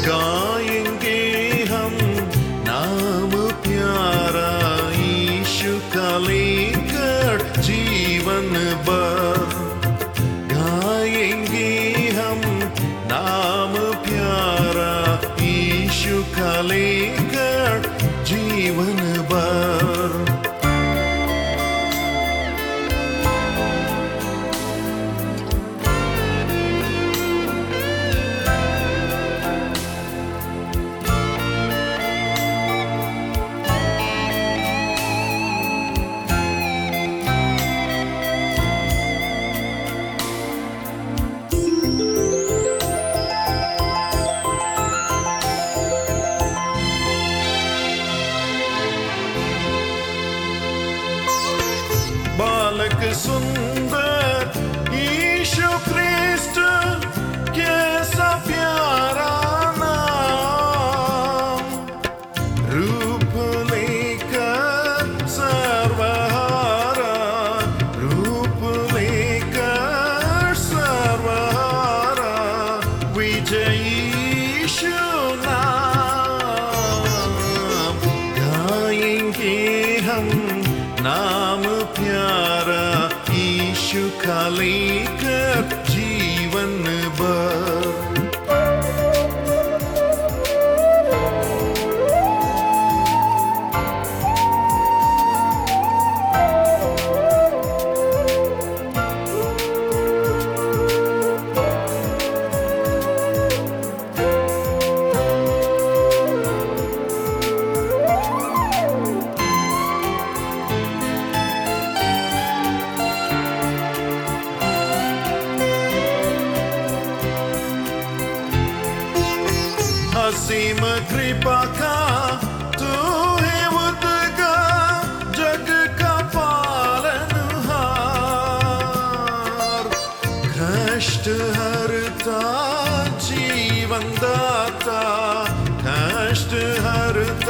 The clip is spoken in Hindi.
गाएंगे हम नाम प्यारा यीशु का लेकर जीवन भर। गाएंगे हम नाम प्यारा यीशु का लेकर जीवन भर। बालक सुंदर यीशु ख्रिस्त कैसा प्यारा नाम। रूप लेकर सर्वहारा, रूप लेकर सर्वहारा, विजय यीशु नाम। गाएंगे हम नाम प्यारा यीशु का लेकर जीवन भर। असीम कृपा का तू है उद्गार, जग का पालनहार। कष्ट हरता जीवन दाता, कष्ट हरता